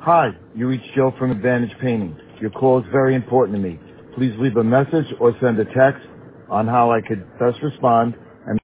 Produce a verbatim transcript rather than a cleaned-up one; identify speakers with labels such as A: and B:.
A: Hi, you reached Joe from Advantage Painting. Your call is very important to me. Please leave a message or send a text on how I could best respond